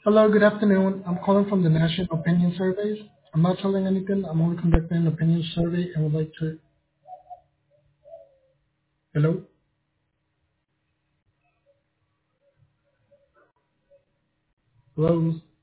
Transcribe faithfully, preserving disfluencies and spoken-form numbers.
Hello, good afternoon. I'm calling from the National Opinion Surveys. I'm not selling anything. I'm only conducting an opinion survey and would like to. Hello? Hello?